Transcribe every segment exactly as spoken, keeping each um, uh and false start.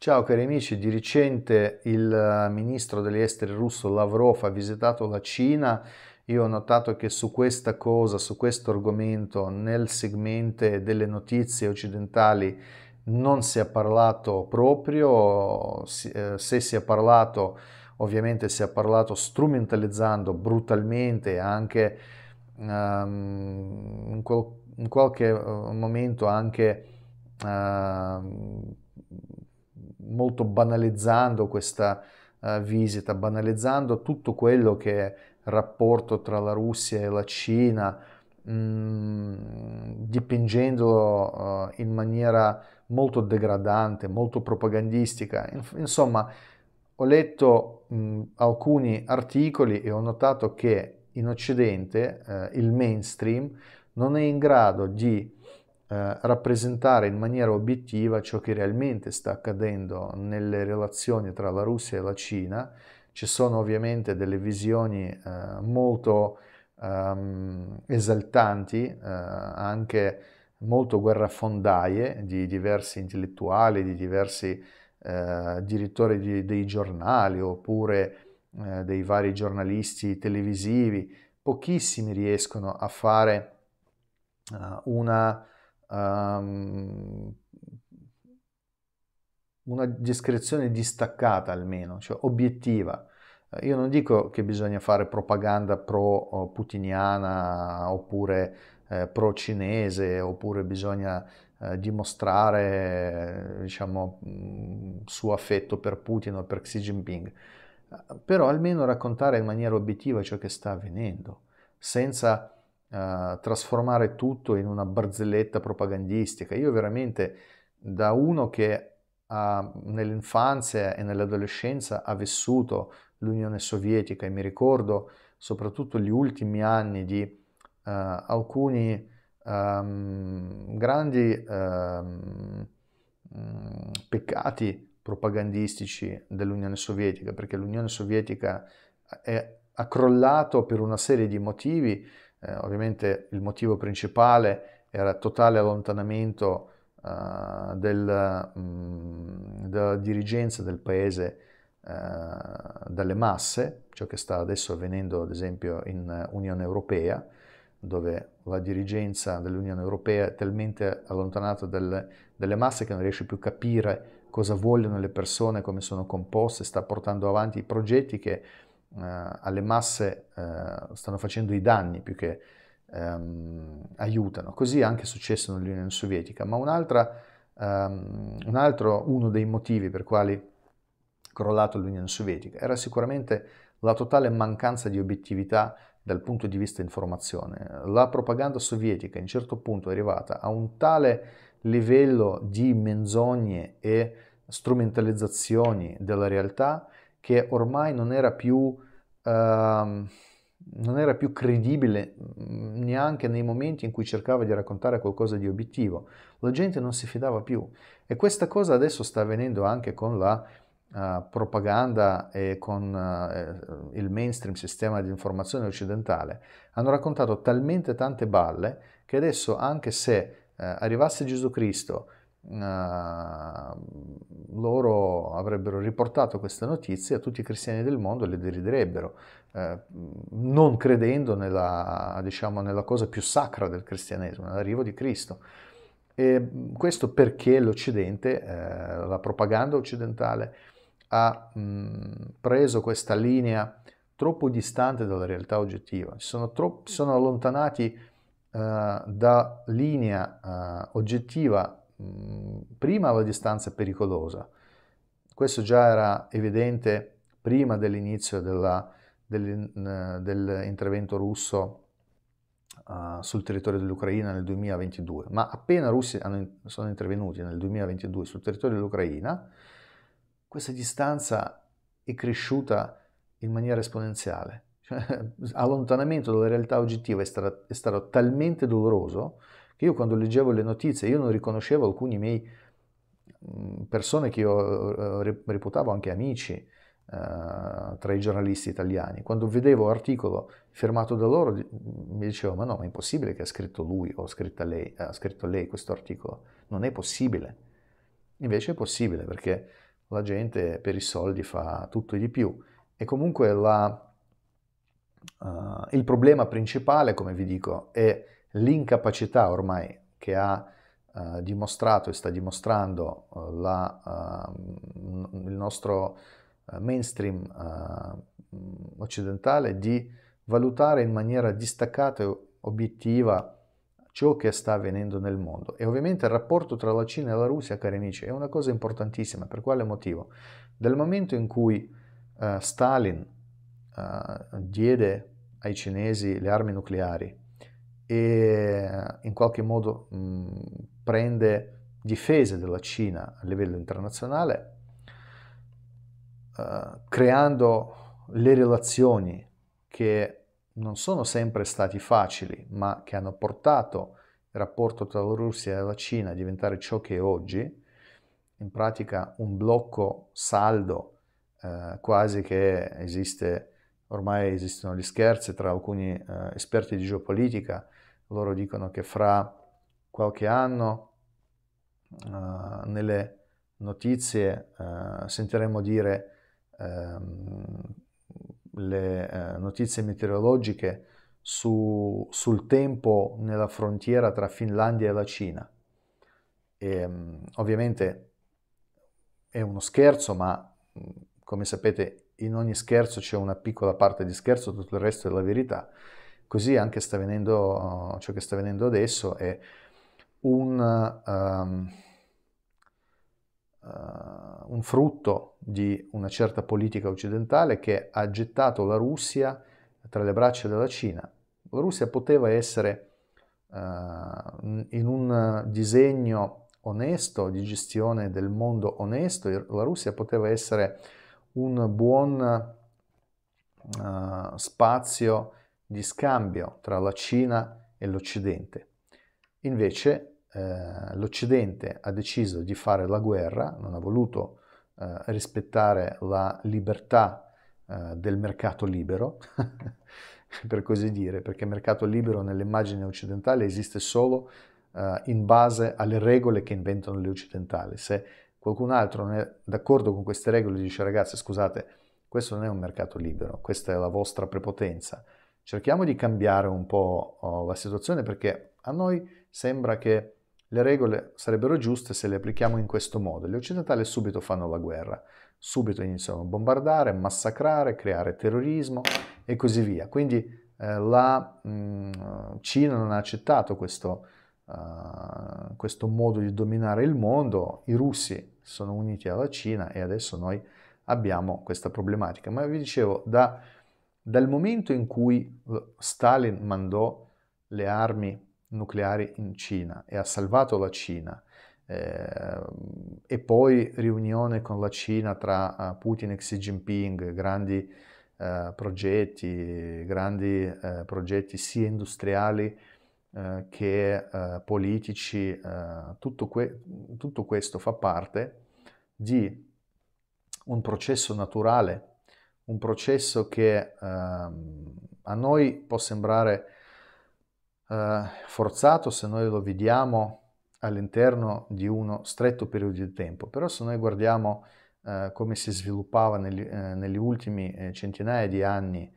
Ciao cari amici, di recente il eh, ministro degli esteri russo Lavrov ha visitato la Cina. Io ho notato che su questa cosa, su questo argomento, nel segmento delle notizie occidentali non si è parlato proprio. Si- eh, se si è parlato, ovviamente si è parlato strumentalizzando brutalmente, anche ehm, in, qual- in qualche eh, momento anche ehm, molto banalizzando questa eh, visita, banalizzando tutto quello che è il rapporto tra la Russia e la Cina, mh, dipingendolo eh, in maniera molto degradante, molto propagandistica. Inf- Insomma, ho letto mh, alcuni articoli e ho notato che in Occidente eh, il mainstream non è in grado di eh, rappresentare in maniera obiettiva ciò che realmente sta accadendo nelle relazioni tra la Russia e la Cina. Ci sono ovviamente delle visioni eh, molto ehm, esaltanti, eh, anche molto guerrafondaie di diversi intellettuali, di diversi eh, direttori di, dei giornali oppure eh, dei vari giornalisti televisivi. Pochissimi riescono a fare uh, una, um, una descrizione distaccata almeno, cioè obiettiva. Eh, Io non dico che bisogna fare propaganda pro-putiniana oppure eh, pro-cinese, oppure bisogna eh, dimostrare, eh, diciamo, mh, suo affetto per Putin o per Xi Jinping. Eh, Però almeno raccontare in maniera obiettiva ciò che sta avvenendo, senza eh, trasformare tutto in una barzelletta propagandistica. Io veramente, da uno che ha, nell'infanzia e nell'adolescenza ha vissuto l'Unione Sovietica, e mi ricordo soprattutto gli ultimi anni di eh, alcuni ehm, grandi ehm, mh, peccati propagandistici dell'Unione Sovietica, perché l'Unione Sovietica è, ha crollato per una serie di motivi. Eh, ovviamente il motivo principale era il totale allontanamento eh, del, mh, della dirigenza del paese eh, dalle masse, ciò che sta adesso avvenendo ad esempio in Unione Europea, dove la dirigenza dell'Unione Europea è talmente allontanata dalle, dalle masse che non riesce più a capire cosa vogliono le persone, come sono composte, sta portando avanti progetti che eh, alle masse eh, stanno facendo i danni più che ehm, aiutano. Così è anche successo nell'Unione Sovietica. Ma un'altra, ehm, un altro, uno dei motivi per quali è crollato l'Unione Sovietica era sicuramente la totale mancanza di obiettività dal punto di vista informazione. La propaganda sovietica a un certo punto è arrivata a un tale livello di menzogne e strumentalizzazioni della realtà che ormai non era più, ehm, non era più credibile mm, neanche nei momenti in cui cercava di raccontare qualcosa di obiettivo. La gente non si fidava più, e questa cosa adesso sta avvenendo anche con la eh, propaganda e con eh, il mainstream sistema di informazione occidentale. Hanno raccontato talmente tante balle che adesso, anche se eh, arrivasse Gesù Cristo, eh, loro avrebbero riportato queste notizie a tutti i cristiani del mondo e le deriderebbero, eh, non credendo nella, diciamo, nella cosa più sacra del cristianesimo, nell'arrivo di Cristo. E questo perché l'Occidente, eh, la propaganda occidentale, ha mh, preso questa linea troppo distante dalla realtà oggettiva. Si sono, troppo, si sono allontanati eh, da linea eh, oggettiva, mh, prima alla distanza pericolosa. Questo già era evidente prima dell'inizio della, del, eh, dell'intervento russo uh, sul territorio dell'Ucraina nel duemilaventidue, ma appena i russi hanno, sono intervenuti nel duemilaventidue sul territorio dell'Ucraina, questa distanza è cresciuta in maniera esponenziale. Cioè, allontanamento dalla realtà oggettiva è stato, è stato talmente doloroso che io, quando leggevo le notizie, io non riconoscevo alcuni miei persone che io reputavo anche amici, Uh, tra i giornalisti italiani. Quando vedevo l'articolo firmato da loro, mi dicevo: ma no, ma è impossibile che ha scritto lui o ha scritto lei, ha scritto lei questo articolo, non è possibile. Invece è possibile, perché la gente per i soldi fa tutto e di più. E comunque la, uh, il problema principale, come vi dico, è l'incapacità ormai che ha uh, dimostrato e sta dimostrando uh, la, uh, il nostro uh, mainstream uh, occidentale di valutare in maniera distaccata e obiettiva ciò che sta avvenendo nel mondo. E ovviamente il rapporto tra la Cina e la Russia, cari amici, è una cosa importantissima. Per quale motivo? Dal momento in cui uh, Stalin uh, diede ai cinesi le armi nucleari e uh, in qualche modo mh, prende difese della Cina a livello internazionale, uh, creando le relazioni che non sono sempre stati facili, ma che hanno portato il rapporto tra la Russia e la Cina a diventare ciò che è oggi, in pratica un blocco saldo, eh, quasi che esiste, ormai esistono gli scherzi tra alcuni eh, esperti di geopolitica, loro dicono che fra qualche anno eh, nelle notizie eh, sentiremo dire ehm, le eh, notizie meteorologiche su, sul tempo nella frontiera tra Finlandia e la Cina. E, um, ovviamente è uno scherzo, ma come sapete in ogni scherzo c'è una piccola parte di scherzo, tutto il resto è la verità. Così anche sta avvenendo, uh, ciò che sta avvenendo adesso è un, um, uh, un frutto di una certa politica occidentale che ha gettato la Russia tra le braccia della Cina. La Russia poteva essere uh, in un disegno onesto, di gestione del mondo onesto, la Russia poteva essere un buon uh, spazio di scambio tra la Cina e l'Occidente. Invece eh, l'Occidente ha deciso di fare la guerra, non ha voluto eh, rispettare la libertà eh, del mercato libero, per così dire, perché il mercato libero nell'immagine occidentale esiste solo eh, in base alle regole che inventano gli occidentali. Se qualcun altro non è d'accordo con queste regole dice ragazzi scusate, questo non è un mercato libero, questa è la vostra prepotenza. Cerchiamo di cambiare un po' oh, la situazione perché a noi sembra che le regole sarebbero giuste se le applichiamo in questo modo. Gli occidentali subito fanno la guerra, subito iniziano a bombardare, massacrare, creare terrorismo e così via. Quindi eh, la mh, Cina non ha accettato questo, uh, questo modo di dominare il mondo, i russi sono uniti alla Cina e adesso noi abbiamo questa problematica. Ma vi dicevo, da, dal momento in cui Stalin mandò le armi nucleari in Cina e ha salvato la Cina, eh, e poi riunione con la Cina tra uh, Putin e Xi Jinping, grandi uh, progetti, grandi uh, progetti sia industriali uh, che uh, politici, uh, tutto, que- tutto questo fa parte di un processo naturale, un processo che uh, a noi può sembrare Uh, forzato se noi lo vediamo all'interno di uno stretto periodo di tempo, però se noi guardiamo uh, come si sviluppava negli, uh, negli ultimi eh, centinaia di anni,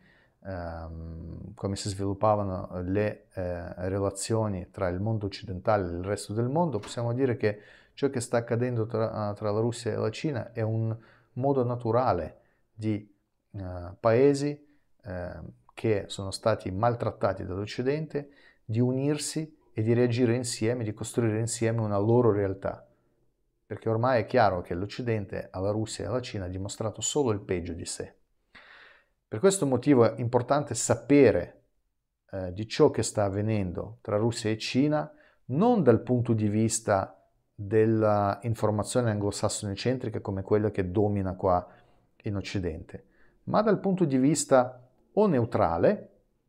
um, come si sviluppavano le uh, relazioni tra il mondo occidentale e il resto del mondo, possiamo dire che ciò che sta accadendo tra, uh, tra la Russia e la Cina è un modo naturale di uh, paesi uh, che sono stati maltrattati dall'Occidente di unirsi e di reagire insieme, di costruire insieme una loro realtà. Perché ormai è chiaro che l'Occidente alla Russia e alla Cina ha dimostrato solo il peggio di sé. Per questo motivo è importante sapere eh, di ciò che sta avvenendo tra Russia e Cina, non dal punto di vista dell'informazione anglosassone centrica come quella che domina qua in Occidente, ma dal punto di vista o neutrale,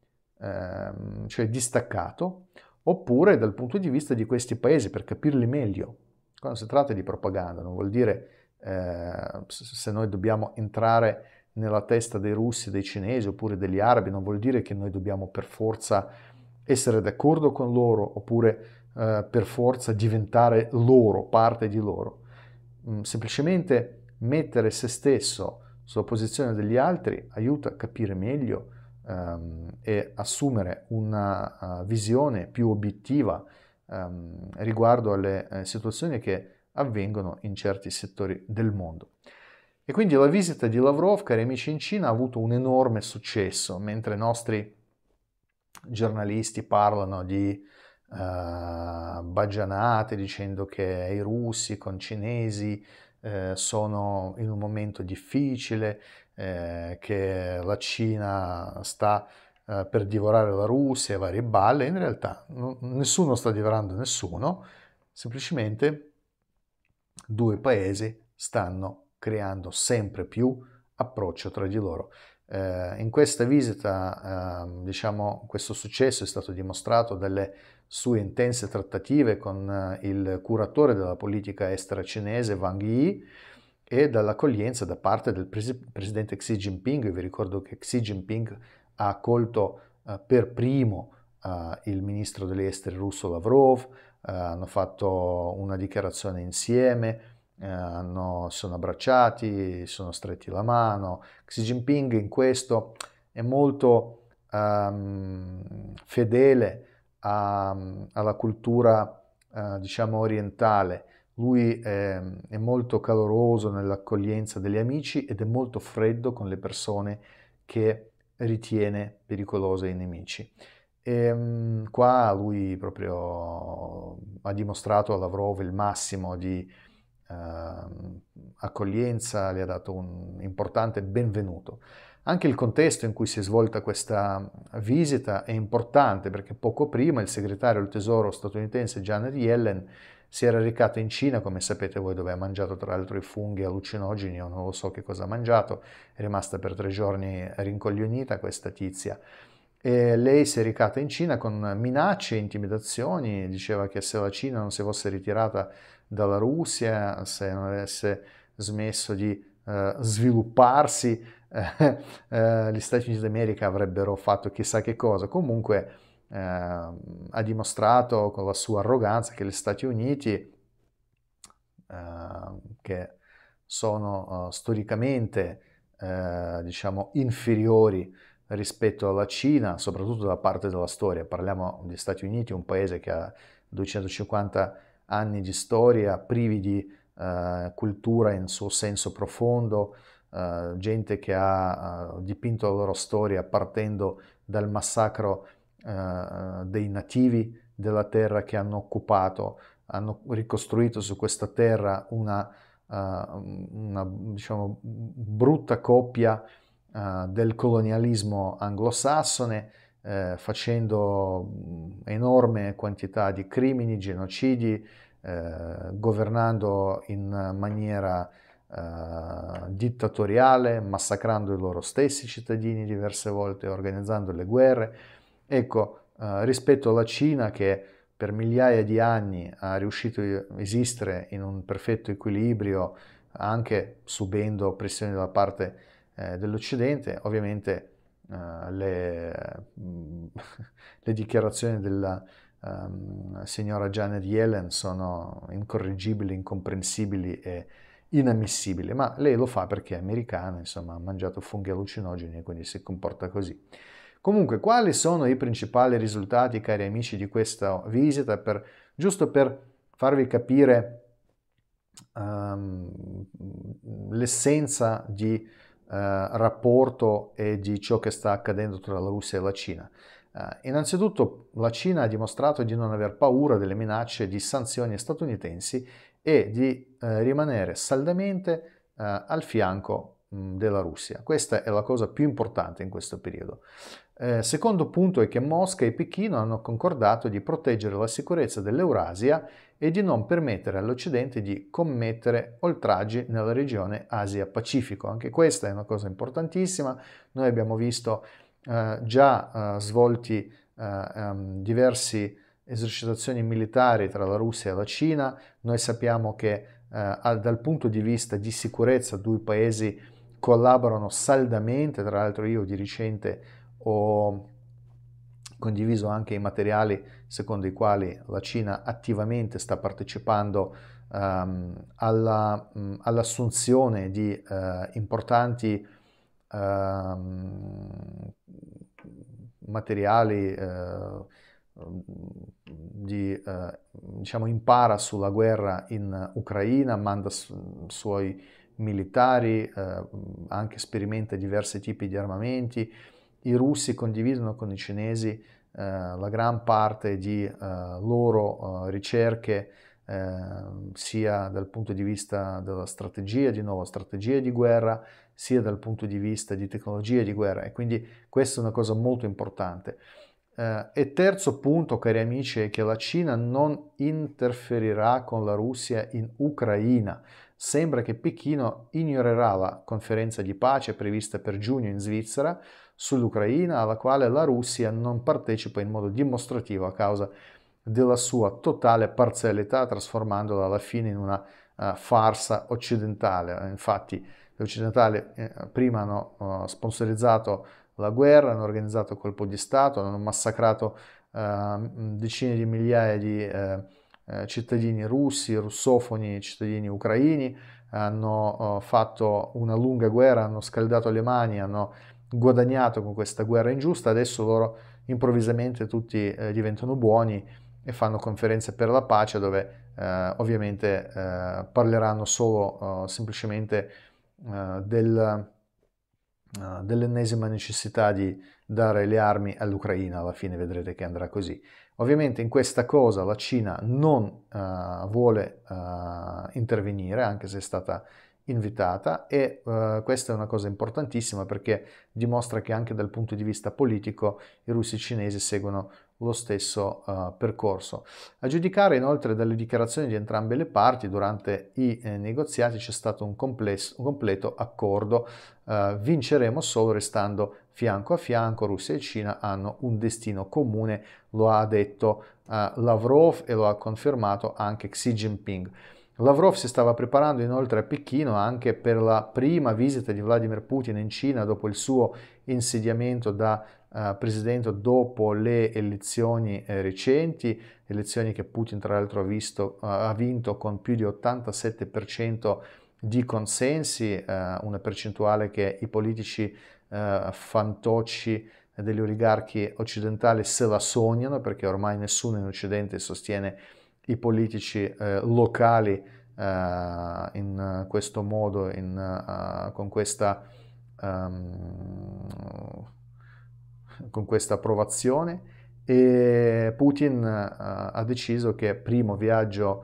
ehm, cioè distaccato, oppure dal punto di vista di questi paesi per capirli meglio. Quando si tratta di propaganda non vuol dire eh, se noi dobbiamo entrare nella testa dei russi, dei cinesi oppure degli arabi, non vuol dire che noi dobbiamo per forza essere d'accordo con loro oppure eh, per forza diventare loro, parte di loro. Mm, semplicemente mettere se stesso sulla posizione degli altri aiuta a capire meglio um, e assumere una uh, visione più obiettiva um, riguardo alle eh, situazioni che avvengono in certi settori del mondo. E quindi la visita di Lavrov, cari amici, in Cina ha avuto un enorme successo, mentre i nostri giornalisti parlano di uh, baggianate dicendo che i russi con i cinesi eh, sono in un momento difficile, eh, che la Cina sta eh, per divorare la Russia e varie balle. In realtà no, nessuno sta divorando nessuno, semplicemente due paesi stanno creando sempre più approccio tra di loro. Eh, in questa visita, eh, diciamo, questo successo è stato dimostrato dalle sue intense trattative con eh, il curatore della politica estera cinese Wang Yi e dall'accoglienza da parte del pres- presidente Xi Jinping. Io vi ricordo che Xi Jinping ha accolto eh, per primo eh, il ministro degli esteri russo Lavrov, eh, hanno fatto una dichiarazione insieme, eh, hanno, sono abbracciati, sono stretti la mano. Xi Jinping in questo è molto um, fedele a, alla cultura, uh, diciamo, orientale. Lui è, è molto caloroso nell'accoglienza degli amici ed è molto freddo con le persone che ritiene pericolose i nemici. E um, qua lui proprio ha dimostrato a Lavrov il massimo di uh, accoglienza, le ha dato un importante benvenuto. Anche il contesto in cui si è svolta questa visita è importante, perché poco prima il segretario del tesoro statunitense Janet Yellen si era recato in Cina, come sapete voi, dove ha mangiato tra l'altro i funghi allucinogeni, io non lo so che cosa ha mangiato, è rimasta per tre giorni rincoglionita questa tizia. E lei si è recata in Cina con minacce e intimidazioni, diceva che se la Cina non si fosse ritirata dalla Russia, se non avesse smesso di eh, svilupparsi, eh, eh, gli Stati Uniti d'America avrebbero fatto chissà che cosa. Comunque eh, ha dimostrato con la sua arroganza che gli Stati Uniti, eh, che sono uh, storicamente eh, diciamo inferiori rispetto alla Cina, soprattutto da parte della storia. Parliamo degli Stati Uniti, un paese che ha duecentocinquanta anni di storia, privi di eh, cultura in suo senso profondo, eh, gente che ha eh, dipinto la loro storia partendo dal massacro eh, dei nativi della terra che hanno occupato, hanno ricostruito su questa terra una, uh, una diciamo, brutta coppia uh, del colonialismo anglosassone, eh, facendo enorme quantità di crimini, genocidi, eh, governando in maniera eh, dittatoriale, massacrando i loro stessi cittadini diverse volte, organizzando le guerre. Ecco, eh, rispetto alla Cina, che per migliaia di anni ha riuscito a esistere in un perfetto equilibrio, anche subendo pressioni da parte eh, dell'Occidente, ovviamente eh, le, le dichiarazioni della um, signora Janet Yellen sono incorreggibili, incomprensibili e inammissibili, ma lei lo fa perché è americana, insomma, ha mangiato funghi allucinogeni e quindi si comporta così. Comunque, quali sono i principali risultati, cari amici, di questa visita? Per, giusto per farvi capire um, l'essenza di uh, rapporto e di ciò che sta accadendo tra la Russia e la Cina. Uh, innanzitutto, la Cina ha dimostrato di non aver paura delle minacce di sanzioni statunitensi e di uh, rimanere saldamente uh, al fianco mh, della Russia. Questa è la cosa più importante in questo periodo. Eh, secondo punto è che Mosca e Pechino hanno concordato di proteggere la sicurezza dell'Eurasia e di non permettere all'Occidente di commettere oltraggi nella regione Asia-Pacifico. Anche questa è una cosa importantissima. Noi abbiamo visto eh, già eh, svolti eh, um, diverse esercitazioni militari tra la Russia e la Cina. Noi sappiamo che eh, dal punto di vista di sicurezza due paesi collaborano saldamente. Tra l'altro io di recente ho condiviso anche i materiali secondo i quali la Cina attivamente sta partecipando ehm, alla, mh, all'assunzione di eh, importanti ehm, materiali, eh, di, eh, diciamo, impara sulla guerra in Ucraina, manda su, suoi militari, eh, anche sperimenta diversi tipi di armamenti. I russi condividono con i cinesi eh, la gran parte di eh, loro eh, ricerche, eh, sia dal punto di vista della strategia, di nuovo strategie di guerra, sia dal punto di vista di tecnologie di guerra, e quindi questa è una cosa molto importante. Eh, e terzo punto, cari amici, è che la Cina non interferirà con la Russia in Ucraina. Sembra che Pechino ignorerà la conferenza di pace prevista per giugno in Svizzera sull'Ucraina, alla quale la Russia non partecipa in modo dimostrativo a causa della sua totale parzialità, trasformandola alla fine in una uh, farsa occidentale. Infatti gli occidentali eh, prima hanno uh, sponsorizzato la guerra, hanno organizzato colpo di Stato, hanno massacrato uh, decine di migliaia di uh, uh, cittadini russi, russofoni, cittadini ucraini, hanno uh, fatto una lunga guerra, hanno scaldato le mani, hanno guadagnato con questa guerra ingiusta. Adesso loro improvvisamente tutti eh, diventano buoni e fanno conferenze per la pace dove eh, ovviamente eh, parleranno solo eh, semplicemente eh, del, eh, dell'ennesima necessità di dare le armi all'Ucraina. Alla fine vedrete che andrà così. Ovviamente in questa cosa la Cina non eh, vuole eh, intervenire, anche se è stata invitata, e uh, questa è una cosa importantissima perché dimostra che anche dal punto di vista politico i russi cinesi seguono lo stesso uh, percorso. A giudicare inoltre dalle dichiarazioni di entrambe le parti, durante i eh, negoziati c'è stato un, complesso, un completo accordo. Uh, vinceremo solo restando fianco a fianco. Russia e Cina hanno un destino comune, lo ha detto uh, Lavrov e lo ha confermato anche Xi Jinping. Lavrov si stava preparando inoltre a Pechino anche per la prima visita di Vladimir Putin in Cina dopo il suo insediamento da uh, presidente, dopo le elezioni eh, recenti, elezioni che Putin tra l'altro ha, visto, uh, ha vinto con più di ottantasette per cento di consensi, uh, una percentuale che i politici uh, fantocci degli oligarchi occidentali se la sognano, perché ormai nessuno in Occidente sostiene i politici eh, locali eh, in questo modo, in, uh, con questa um, con questa approvazione. E Putin uh, ha deciso che primo viaggio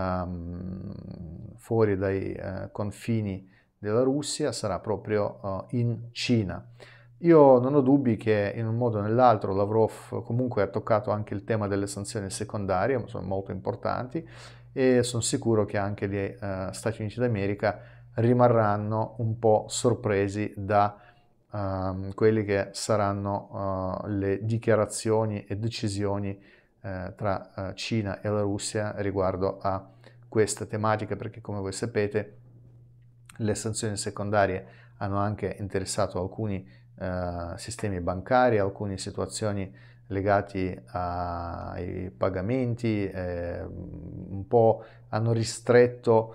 um, fuori dai uh, confini della Russia sarà proprio uh, in Cina. Io non ho dubbi che in un modo o nell'altro Lavrov comunque ha toccato anche il tema delle sanzioni secondarie, sono molto importanti, e sono sicuro che anche gli uh, Stati Uniti d'America rimarranno un po' sorpresi da uh, quelli che saranno uh, le dichiarazioni e decisioni uh, tra uh, Cina e la Russia riguardo a questa tematica, perché come voi sapete le sanzioni secondarie hanno anche interessato alcuni Uh, sistemi bancari, alcune situazioni legate ai pagamenti, eh, un po' hanno ristretto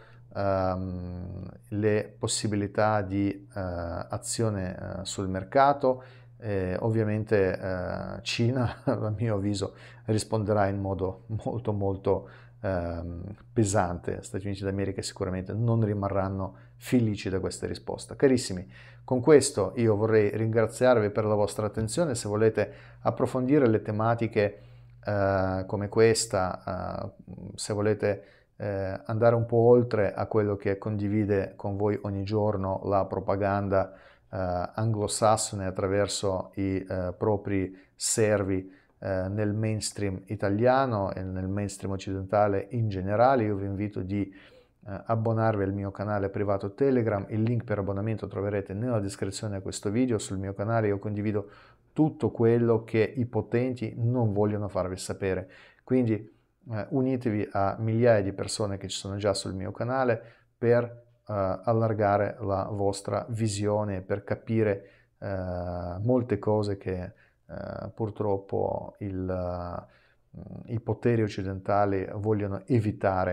um, le possibilità di uh, azione uh, sul mercato. Eh, ovviamente uh, Cina, a mio avviso, risponderà in modo molto molto um, pesante. Stati Uniti d'America sicuramente non rimarranno felici da questa risposta. Carissimi, con questo io vorrei ringraziarvi per la vostra attenzione. Se volete approfondire le tematiche eh, come questa, eh, se volete eh, andare un po' oltre a quello che condivide con voi ogni giorno la propaganda eh, anglosassone attraverso i eh, propri servi eh, nel mainstream italiano e nel mainstream occidentale in generale, io vi invito di abbonarvi al mio canale privato Telegram. Il link per abbonamento troverete nella descrizione a questo video. Sul mio canale io condivido tutto quello che i potenti non vogliono farvi sapere, quindi eh, unitevi a migliaia di persone che ci sono già sul mio canale per eh, allargare la vostra visione, per capire eh, molte cose che eh, purtroppo il, uh, i poteri occidentali vogliono evitare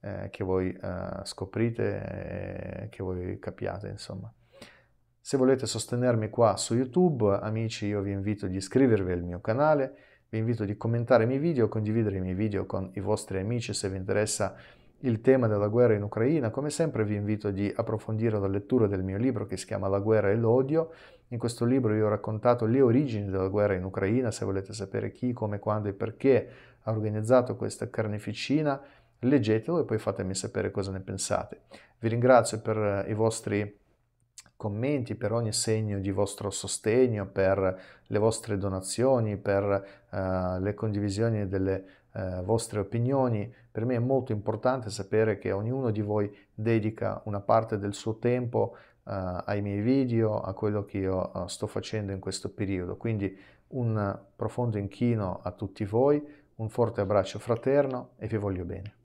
eh, che voi eh, scoprite e che voi capiate, insomma. Se volete sostenermi qua su YouTube, amici, io vi invito ad iscrivervi al mio canale, vi invito a commentare i miei video, condividere i miei video con i vostri amici se vi interessa il tema della guerra in Ucraina. Come sempre vi invito di approfondire la lettura del mio libro che si chiama La guerra e l'odio. In questo libro io ho raccontato le origini della guerra in Ucraina. Se volete sapere chi, come, quando e perché ha organizzato questa carneficina, leggetelo e poi fatemi sapere cosa ne pensate. Vi ringrazio per i vostri commenti, per ogni segno di vostro sostegno, per le vostre donazioni, per uh, le condivisioni delle uh, vostre opinioni. Per me è molto importante sapere che ognuno di voi dedica una parte del suo tempo uh, ai miei video, a quello che io uh, sto facendo in questo periodo. Quindi un profondo inchino a tutti voi, un forte abbraccio fraterno e vi voglio bene.